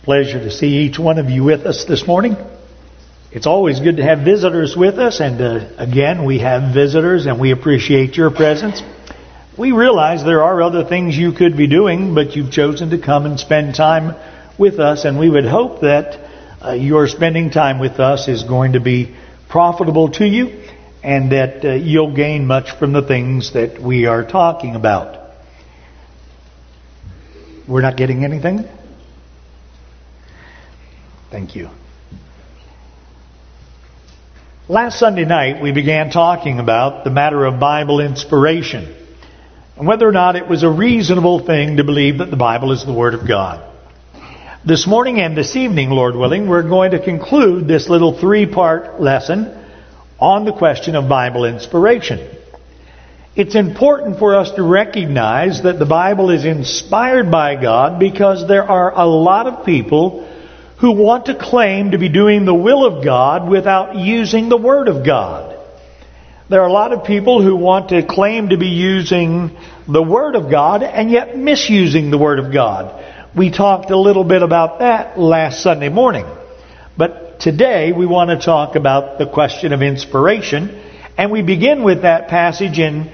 Pleasure to see each one of you with us this morning. It's always good to have visitors with us, and again, we have visitors and we appreciate your presence. We realize there are other things you could be doing, but you've chosen to come and spend time with us, and we would hope that your spending time with us is going to be profitable to you and that you'll gain much from the things that we are talking about. We're not getting anything? Thank you. Last Sunday night, we began talking about the matter of Bible inspiration and whether or not it was a reasonable thing to believe that the Bible is the Word of God. This morning and this evening, Lord willing, we're going to conclude this little three-part lesson on the question of Bible inspiration. It's important for us to recognize that the Bible is inspired by God because there are a lot of people who want to claim to be doing the will of God without using the Word of God. There are a lot of people who want to claim to be using the Word of God and yet misusing the Word of God. We talked a little bit about that last Sunday morning. But today we want to talk about the question of inspiration. And we begin with that passage in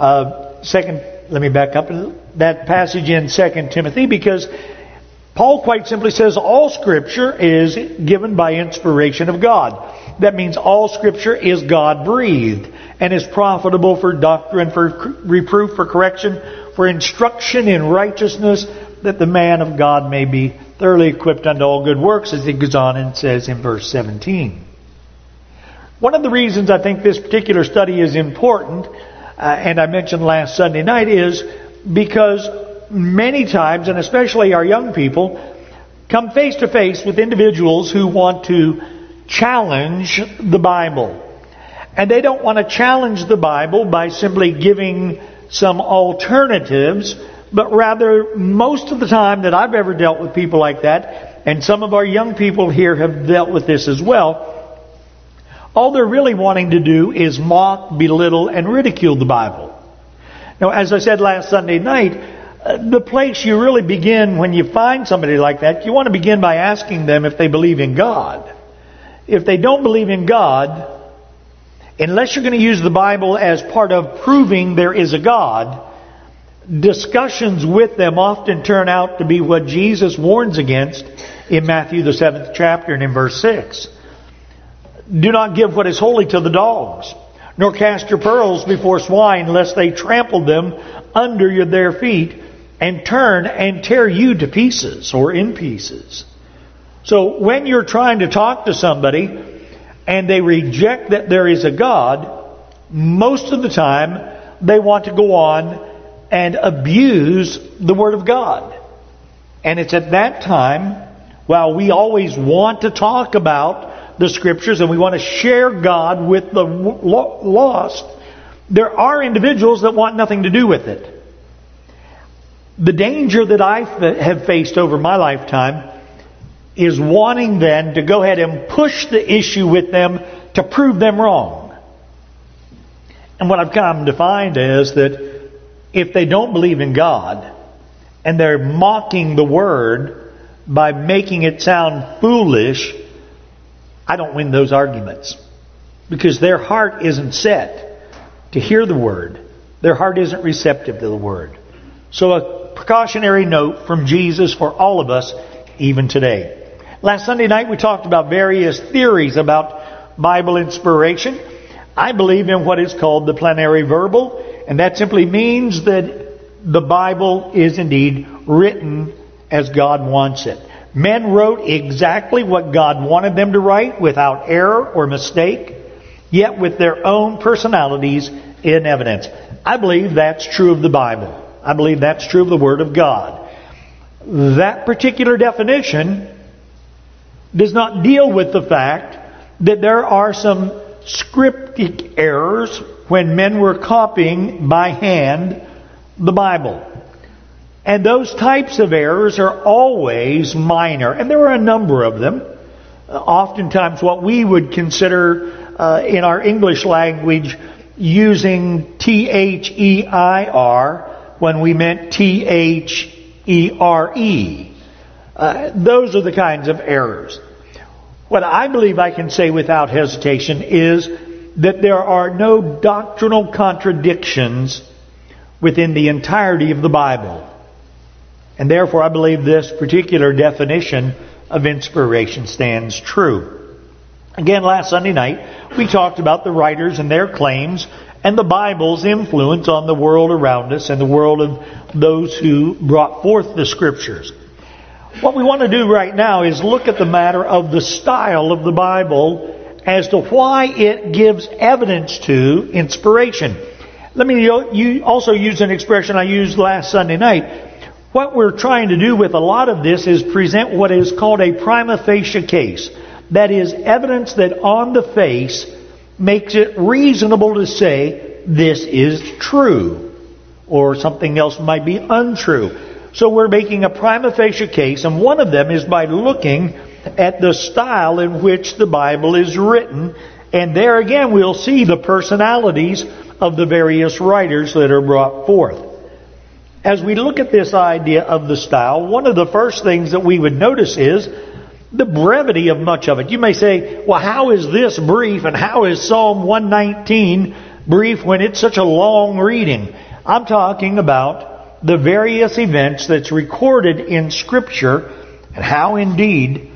that passage in 2 Timothy, because Paul quite simply says all Scripture is given by inspiration of God. That means all Scripture is God-breathed and is profitable for doctrine, for reproof, for correction, for instruction in righteousness, that the man of God may be thoroughly equipped unto all good works, as he goes on and says in verse 17. One of the reasons I think this particular study is important, and I mentioned last Sunday night, is because many times, and especially our young people, come face to face with individuals who want to challenge the Bible. And they don't want to challenge the Bible by simply giving some alternatives, but rather, most of the time that I've ever dealt with people like that, and some of our young people here have dealt with this as well, all they're really wanting to do is mock, belittle, and ridicule the Bible. Now, as I said last Sunday night, the place you really begin when you find somebody like that, you want to begin by asking them if they believe in God. If they don't believe in God, unless you're going to use the Bible as part of proving there is a God, discussions with them often turn out to be what Jesus warns against in Matthew the 7th chapter and in verse 6. Do not give what is holy to the dogs, nor cast your pearls before swine, lest they trample them under their feet and turn and tear you to pieces or in pieces. So when you're trying to talk to somebody and they reject that there is a God, most of the time they want to go on and abuse the Word of God. And it's at that time, while we always want to talk about the Scriptures and we want to share God with the lost, there are individuals that want nothing to do with it. The danger that I have faced over my lifetime is wanting then to go ahead and push the issue with them to prove them wrong. And what I've come to find is that if they don't believe in God and they're mocking the Word by making it sound foolish, I don't win those arguments, because their heart isn't set to hear the Word. Their heart isn't receptive to the Word. So a precautionary note from Jesus for all of us, even today. Last Sunday night we talked about various theories about Bible inspiration. I believe in what is called the plenary verbal, and that simply means that the Bible is indeed written as God wants it. Men wrote exactly what God wanted them to write without error or mistake, yet with their own personalities in evidence. I believe that's true of the Bible. I believe that's true of the Word of God. That particular definition does not deal with the fact that there are some scriptic errors when men were copying by hand the Bible. And those types of errors are always minor. And there are a number of them. Oftentimes what we would consider in our English language using T-H-E-I-R when we meant T-H-E-R-E. Those are the kinds of errors. What I believe I can say without hesitation is that there are no doctrinal contradictions within the entirety of the Bible. And therefore I believe this particular definition of inspiration stands true. Again, last Sunday night we talked about the writers and their claims and the Bible's influence on the world around us and the world of those who brought forth the Scriptures. What we want to do right now is look at the matter of the style of the Bible as to why it gives evidence to inspiration. Let me also use an expression I used last Sunday night. What we're trying to do with a lot of this is present what is called a prima facie case. That is, evidence that on the face makes it reasonable to say this is true, or something else might be untrue. So we're making a prima facie case, and one of them is by looking at the style in which the Bible is written. And there again we'll see the personalities of the various writers that are brought forth. As we look at this idea of the style, one of the first things that we would notice is the brevity of much of it. You may say, well, how is this brief and how is Psalm 119 brief when it's such a long reading? I'm talking about the various events that's recorded in Scripture and how indeed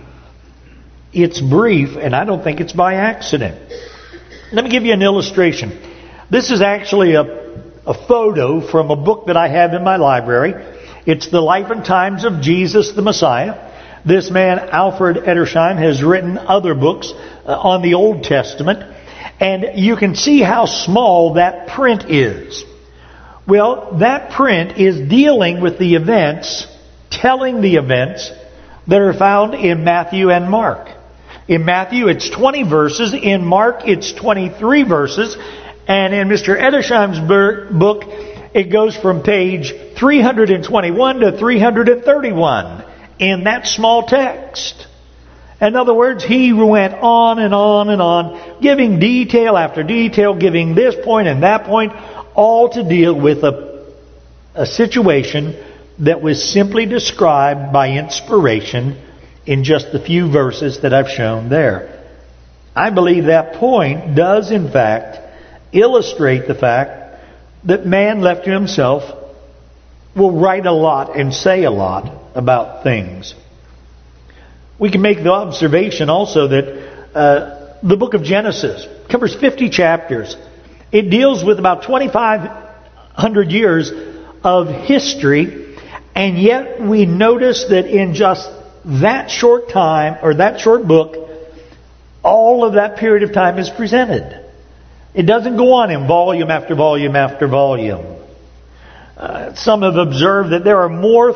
it's brief, and I don't think it's by accident. Let me give you an illustration. This is actually a photo from a book that I have in my library. It's The Life and Times of Jesus the Messiah. This man, Alfred Edersheim, has written other books on the Old Testament. And you can see how small that print is. Well, that print is dealing with the events, telling the events that are found in Matthew and Mark. In Matthew, it's 20 verses. In Mark, it's 23 verses. And in Mr. Edersheim's book, it goes from page 321 to 331 in that small text. In other words, he went on and on and on, giving detail after detail, giving this point and that point, all to deal with a situation that was simply described by inspiration in just the few verses that I've shown there. I believe that point does in fact illustrate the fact that man left to himself will write a lot and say a lot about things. We can make the observation also that the book of Genesis covers 50 chapters. It deals with about 2,500 years of history, and yet we notice that in just that short time, or that short book, all of that period of time is presented. It doesn't go on in volume after volume after volume. Some have observed that there are more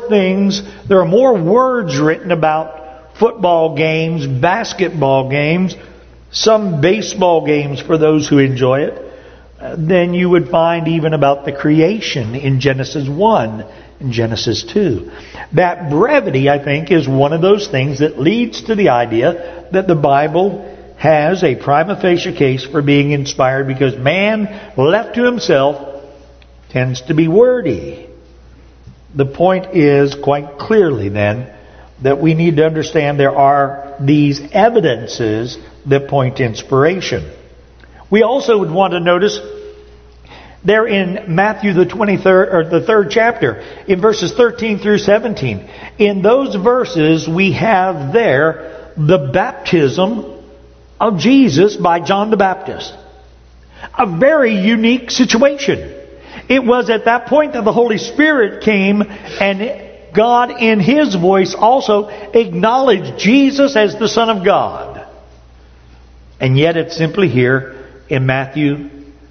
words written about football games, basketball games, some baseball games for those who enjoy it, than you would find even about the creation in Genesis 1 and Genesis 2. That brevity, I think, is one of those things that leads to the idea that the Bible has a prima facie case for being inspired, because man, left to himself, tends to be wordy. The point is quite clearly then that we need to understand there are these evidences that point to inspiration. We also would want to notice there in Matthew the 23rd or the 3rd chapter, in verses 13 through 17. In those verses we have there the baptism of Jesus by John the Baptist. A very unique situation. It was at that point that the Holy Spirit came, and God in His voice also acknowledged Jesus as the Son of God. And yet it's simply here in Matthew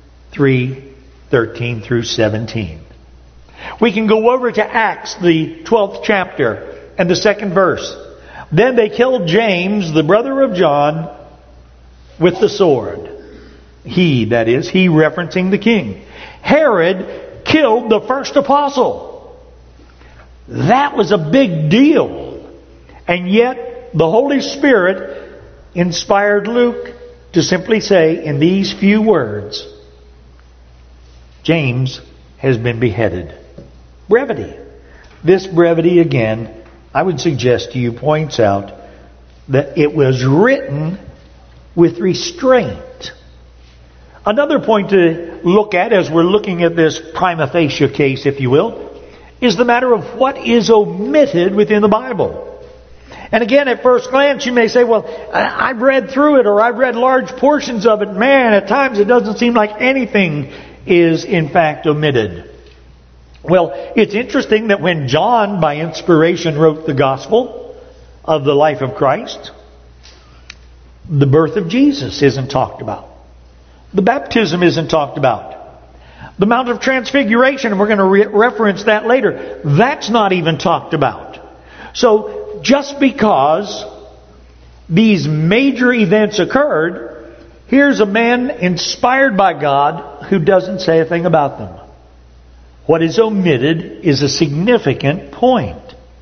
3:13 through 17. We can go over to Acts, the 12th chapter, and the 2nd verse. Then they killed James, the brother of John, with the sword. He, that is, he referencing the king. Herod killed the first apostle. That was a big deal. And yet the Holy Spirit inspired Luke to simply say in these few words, James has been beheaded. Brevity. This brevity again I would suggest to you, points out that it was written with restraint. Another point to look at as we're looking at this prima facie case, if you will, is the matter of what is omitted within the Bible. And again, at first glance, you may say, well, I've read through it, or I've read large portions of it. Man, at times it doesn't seem like anything is in fact omitted. Well, it's interesting that when John, by inspiration, wrote the gospel of the life of Christ, the birth of Jesus isn't talked about. The baptism isn't talked about. The Mount of Transfiguration, and we're going to reference that later, that's not even talked about. So, just because these major events occurred, here's a man inspired by God who doesn't say a thing about them. What is omitted is a significant point.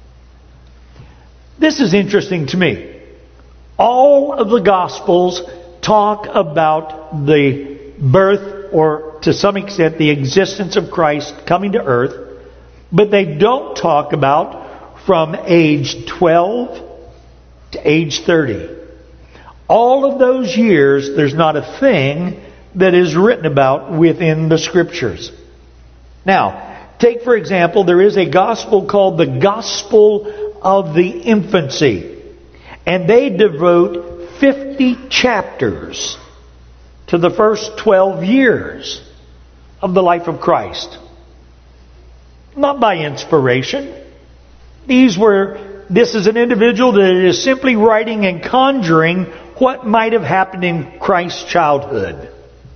This is interesting to me. All of the Gospels talk about the birth, or to some extent the existence of Christ coming to earth, but they don't talk about from age 12 to age 30. All of those years, there's not a thing that is written about within the Scriptures. Now, take for example, there is a gospel called the Gospel of the Infancy. And they devote 50 chapters to the first 12 years of the life of Christ. Not by inspiration. This is an individual that is simply writing and conjuring what might have happened in Christ's childhood.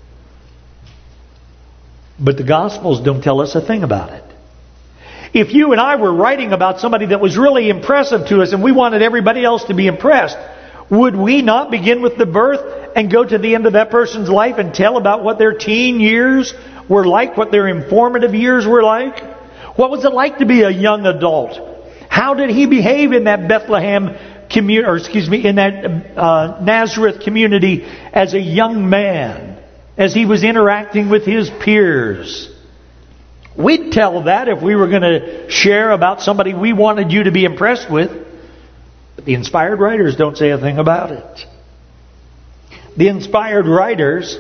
But the Gospels don't tell us a thing about it. If you and I were writing about somebody that was really impressive to us and we wanted everybody else to be impressed, would we not begin with the birth and go to the end of that person's life and tell about what their teen years were like, what their informative years were like? What was it like to be a young adult? How did he behave in that Bethlehem community, in that Nazareth community as a young man, as he was interacting with his peers? We'd tell that if we were going to share about somebody we wanted you to be impressed with. But the inspired writers don't say a thing about it. The inspired writers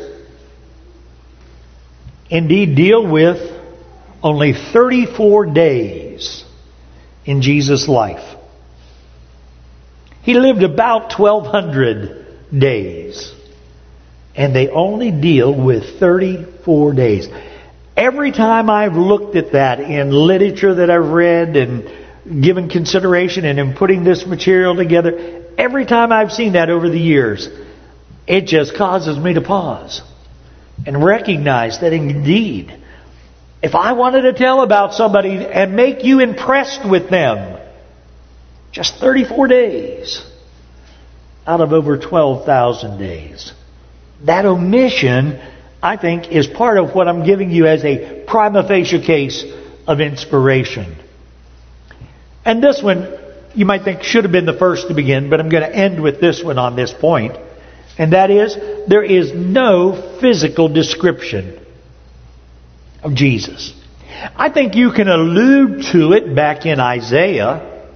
indeed deal with only 34 days in Jesus' life. He lived about 1,200 days. And they only deal with 34 days. Every time I've looked at that in literature that I've read and given consideration and in putting this material together, every time I've seen that over the years, it just causes me to pause and recognize that indeed, if I wanted to tell about somebody and make you impressed with them, just 34 days out of over 12,000 days. That omission, I think, is part of what I'm giving you as a prima facie case of inspiration. And this one, you might think, should have been the first to begin, but I'm going to end with this one on this point. And that is, there is no physical description of Jesus. I think you can allude to it back in Isaiah,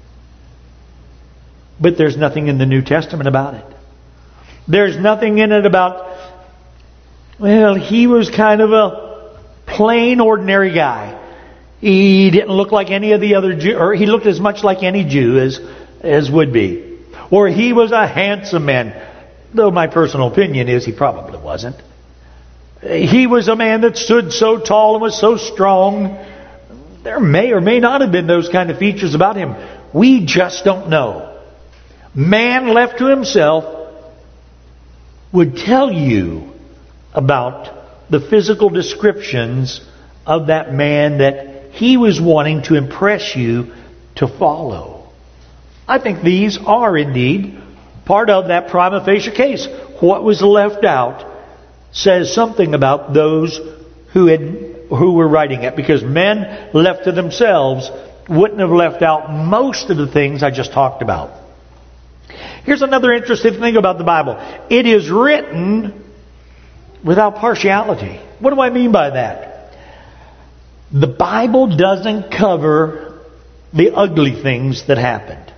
but there's nothing in the New Testament about it. There's nothing in it about, well, he was kind of a plain, ordinary guy. He didn't look like any of the other Jews, or he looked as much like any Jew as would be. Or he was a handsome man, though my personal opinion is he probably wasn't. He was a man that stood so tall and was so strong. There may or may not have been those kind of features about him. We just don't know. Man left to himself would tell you about the physical descriptions of that man that he was wanting to impress you to follow. I think these are indeed part of that prima facie case. What was left out says something about those who were writing it, because men left to themselves wouldn't have left out most of the things I just talked about. Here's another interesting thing about the Bible. It is written without partiality. What do I mean by that? The Bible doesn't cover the ugly things that happened.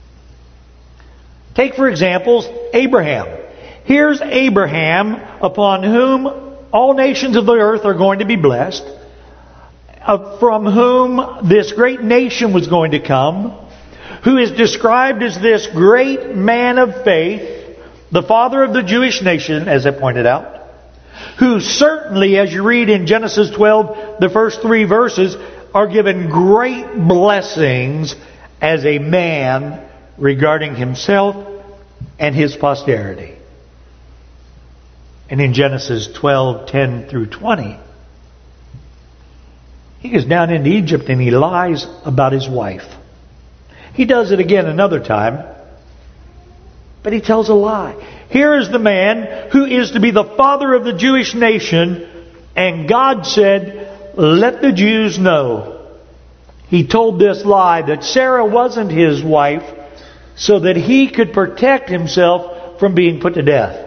Take, for example, Abraham. Here's Abraham, upon whom all nations of the earth are going to be blessed, from whom this great nation was going to come, who is described as this great man of faith, the father of the Jewish nation, as I pointed out, who certainly, as you read in Genesis 12, the first 3 verses, are given great blessings as a man regarding himself and his posterity. And in Genesis 12:10 through 20, he goes down into Egypt and he lies about his wife. He does it again another time, but he tells a lie. Here is the man who is to be the father of the Jewish nation, and God said, let the Jews know. He told this lie that Sarah wasn't his wife so that he could protect himself from being put to death.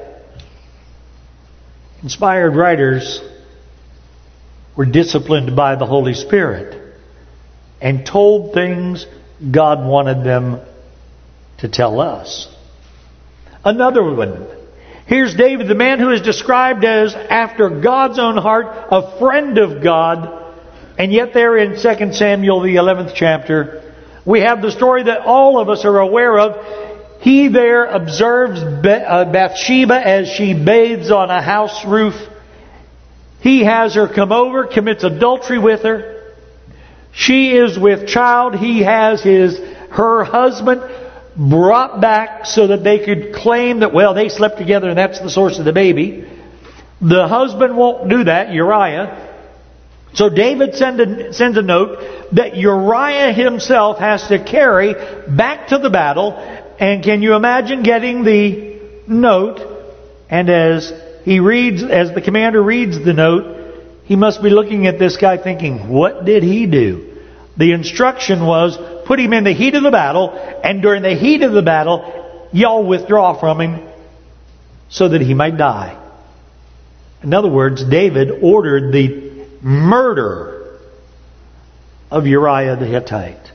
Inspired writers were disciplined by the Holy Spirit and told things God wanted them to tell us. Another one. Here's David, the man who is described as, after God's own heart, a friend of God. And yet there in 2 Samuel, the 11th chapter, we have the story that all of us are aware of. He there observes Bathsheba as she bathes on a house roof. He has her come over, commits adultery with her. She is with child. He has her husband brought back so that they could claim that, well, they slept together and that's the source of the baby. The husband won't do that, Uriah. So David sends a note that Uriah himself has to carry back to the battle. And can you imagine getting the note? And as the commander reads the note, he must be looking at this guy thinking, what did he do? The instruction was, put him in the heat of the battle, and during the heat of the battle, y'all withdraw from him so that he might die. In other words, David ordered the murder of Uriah the Hittite.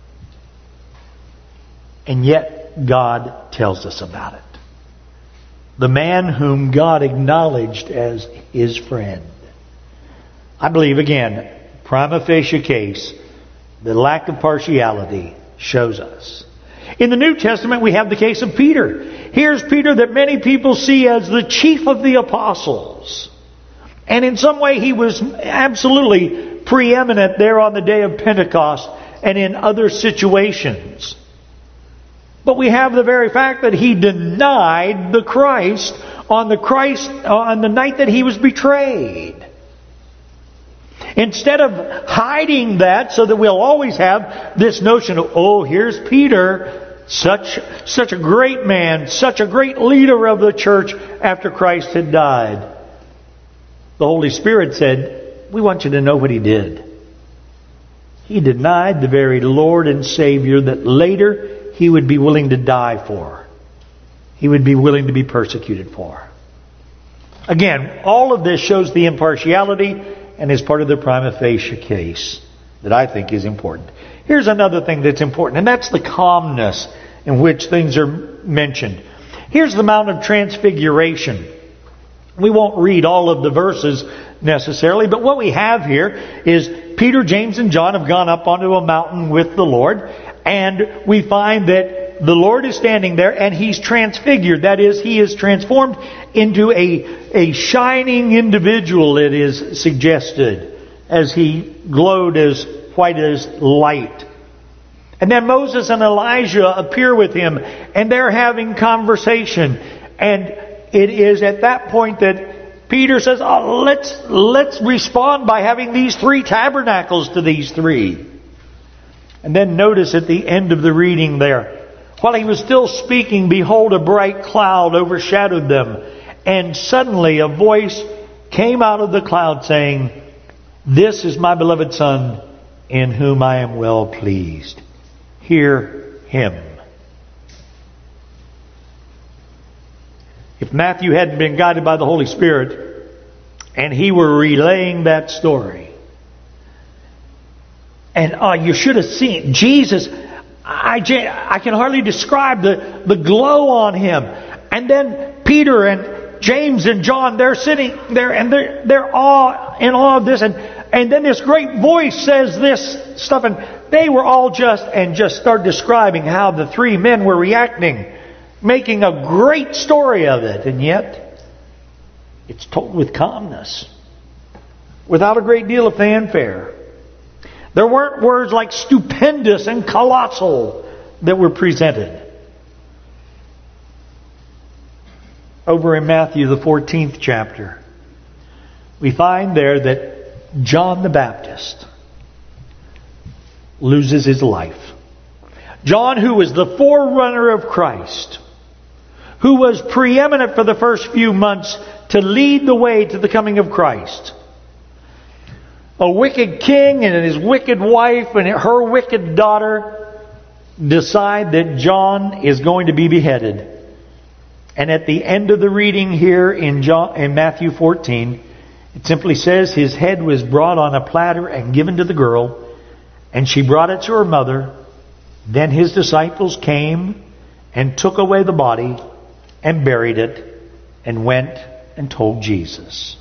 And yet God tells us about it. The man whom God acknowledged as his friend. I believe, again, prima facie case, the lack of partiality shows us. In the New Testament, we have the case of Peter. Here's Peter that many people see as the chief of the apostles. And in some way, he was absolutely preeminent there on the day of Pentecost and in other situations. But we have the very fact that he denied the Christ on the night that he was betrayed. Instead of hiding that so that we'll always have this notion of, oh, here's Peter, such a great man, such a great leader of the church after Christ had died. The Holy Spirit said, we want you to know what he did. He denied the very Lord and Savior that later he would be willing to die for. He would be willing to be persecuted for. Again, all of this shows the impartiality and is part of the prima facie case that I think is important. Here's another thing that's important, and that's the calmness in which things are mentioned. Here's the Mount of Transfiguration. We won't read all of the verses necessarily, but what we have here is Peter, James, and John have gone up onto a mountain with the Lord, and we find that the Lord is standing there and He's transfigured. That is, He is transformed into a shining individual, it is suggested, as He glowed as white as light. And then Moses and Elijah appear with Him, and they're having conversation. And it is at that point that Peter says, let's respond by having these 3 tabernacles to these 3. And then notice at the end of the reading there, while he was still speaking, behold, a bright cloud overshadowed them. And suddenly a voice came out of the cloud saying, this is my beloved Son, in whom I am well pleased. Hear Him. If Matthew hadn't been guided by the Holy Spirit, and he were relaying that story, And you should have seen Jesus. I can hardly describe the glow on him. And then Peter and James and John, they're sitting there and they're in awe of this. And then this great voice says this stuff, and they were all just start describing how the three men were reacting, making a great story of it. And yet, it's told with calmness, without a great deal of fanfare. There weren't words like stupendous and colossal that were presented. Over in Matthew, the 14th chapter, we find there that John the Baptist loses his life. John, who was the forerunner of Christ, who was preeminent for the first few months to lead the way to the coming of Christ. A wicked king and his wicked wife and her wicked daughter decide that John is going to be beheaded. And at the end of the reading here in Matthew 14, it simply says his head was brought on a platter and given to the girl, and she brought it to her mother. Then his disciples came and took away the body and buried it and went and told Jesus.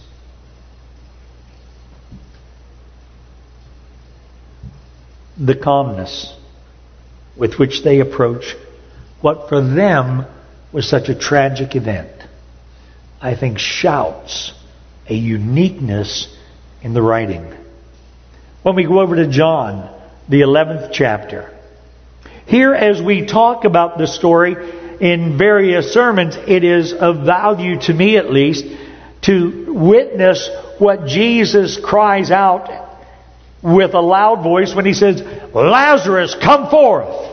The calmness with which they approach what for them was such a tragic event, I think shouts a uniqueness in the writing. When we go over to John, the 11th chapter, here as we talk about the story in various sermons, it is of value to me at least to witness what Jesus cries out with a loud voice when he says, "Lazarus, come forth!"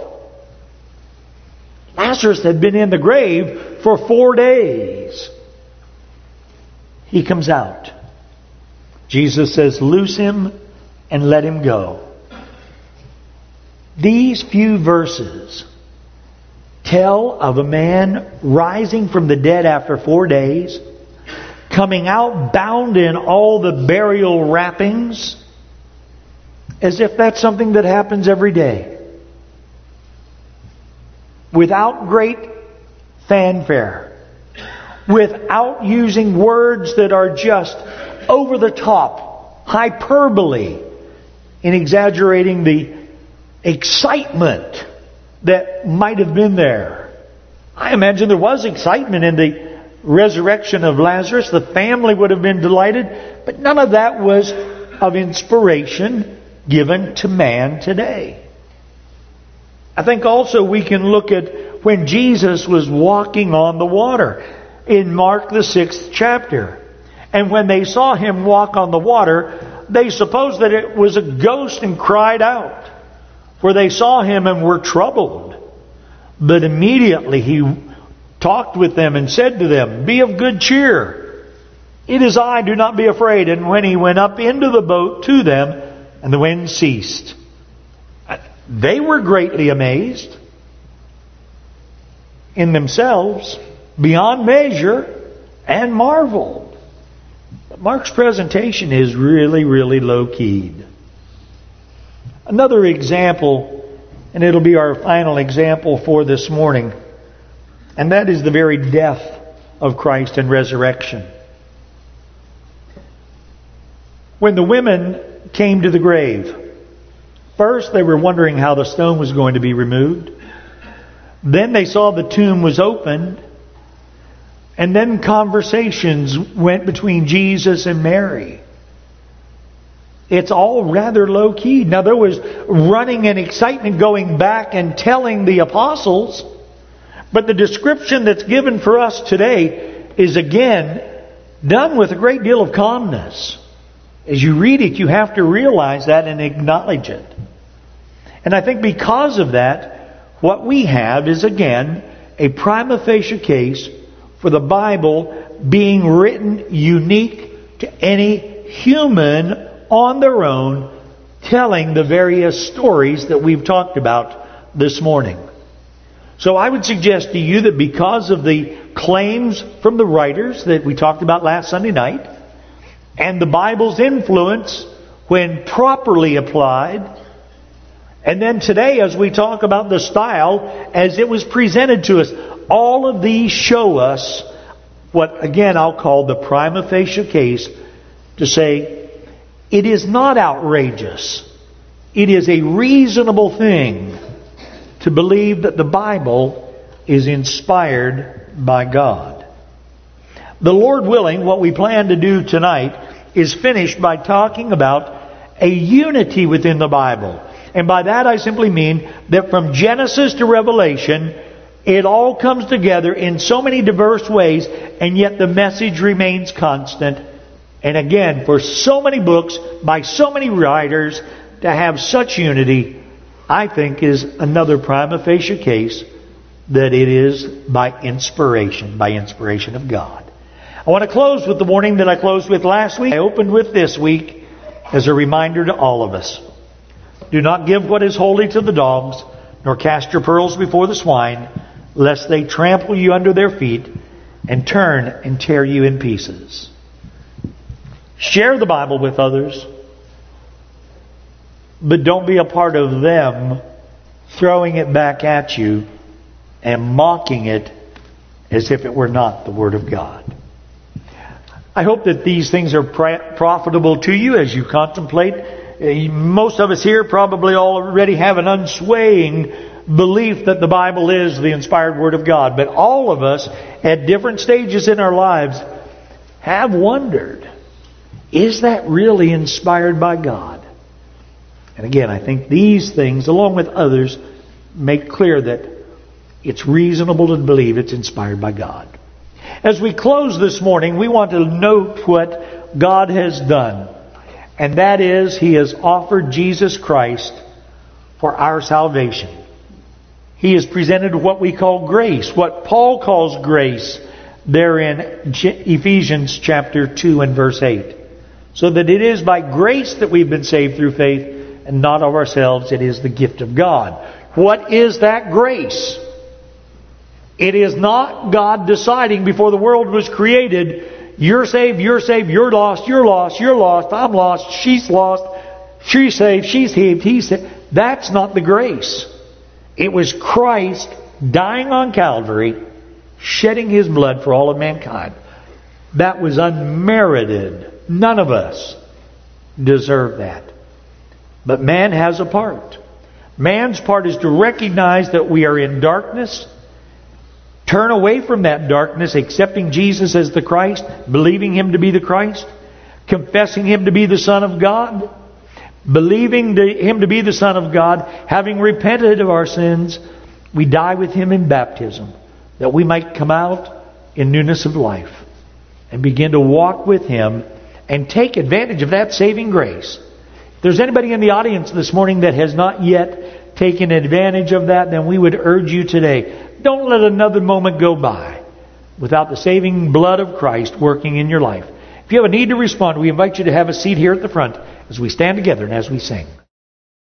Lazarus had been in the grave for 4 days. He comes out. Jesus says, "Loose him and let him go." These few verses tell of a man rising from the dead after 4 days, coming out bound in all the burial wrappings, as if that's something that happens every day. Without great fanfare. Without using words that are just over the top, hyperbole, in exaggerating the excitement that might have been there. I imagine there was excitement in the resurrection of Lazarus. The family would have been delighted, but none of that was of inspiration given to man today. I think also we can look at when Jesus was walking on the water in Mark the 6th chapter. And when they saw him walk on the water, they supposed that it was a ghost and cried out. For they saw him and were troubled. But immediately he talked with them and said to them, "Be of good cheer. It is I, do not be afraid." And when he went up into the boat to them, and the wind ceased, they were greatly amazed in themselves, beyond measure, and marveled. But Mark's presentation is really, really low-keyed. Another example, and it'll be our final example for this morning, and that is the very death of Christ and resurrection. When the women came to the grave, first they were wondering how the stone was going to be removed. Then they saw the tomb was opened. And then conversations went between Jesus and Mary. It's all rather low-key. Now there was running and excitement going back and telling the apostles. But the description that's given for us today is again done with a great deal of calmness. As you read it, you have to realize that and acknowledge it. And I think because of that, what we have is again a prima facie case for the Bible being written unique to any human on their own, telling the various stories that we've talked about this morning. So I would suggest to you that because of the claims from the writers that we talked about last Sunday night, and the Bible's influence when properly applied, And then today, as we talk about the style as it was presented to us, all of these show us what, again, I'll call the prima facie case to say it is not outrageous. It is a reasonable thing to believe that the Bible is inspired by God. The Lord willing, what we plan to do tonight is finish by talking about a unity within the Bible. And by that I simply mean that from Genesis to Revelation, it all comes together in so many diverse ways, and yet the message remains constant. And again, for so many books, by so many writers, to have such unity, I think is another prima facie case that it is by inspiration of God. I want to close with the warning that I closed with last week. I opened with this week as a reminder to all of us. Do not give what is holy to the dogs, nor cast your pearls before the swine, lest they trample you under their feet and turn and tear you in pieces. Share the Bible with others, but don't be a part of them throwing it back at you and mocking it as if it were not the Word of God. I hope that these things are profitable to you as you contemplate. Most of us here probably already have an unswaying belief that the Bible is the inspired Word of God. But all of us, at different stages in our lives, have wondered, is that really inspired by God? And again, I think these things, along with others, make clear that it's reasonable to believe it's inspired by God. As we close this morning, we want to note what God has done. And that is, He has offered Jesus Christ for our salvation. He has presented what we call grace, what Paul calls grace, there in Ephesians chapter 2 and verse 8. So that it is by grace that we've been saved through faith, and not of ourselves. It is the gift of God. What is that grace? It is not God deciding before the world was created, you're saved, you're lost, you're lost, I'm lost, she's lost, she's saved, she's saved, he's saved. That's not the grace. It was Christ dying on Calvary, shedding His blood for all of mankind. That was unmerited. None of us deserve that. But man has a part. Man's part is to recognize that we are in darkness, turn away from that darkness, accepting Jesus as the Christ, believing Him to be the Christ, confessing Him to be the Son of God, believing Him to be the Son of God, having repented of our sins, we die with Him in baptism, that we might come out in newness of life and begin to walk with Him and take advantage of that saving grace. If there's anybody in the audience this morning that has not yet taken advantage of that, then we would urge you today, don't let another moment go by without the saving blood of Christ working in your life. If you have a need to respond, we invite you to have a seat here at the front as we stand together and as we sing.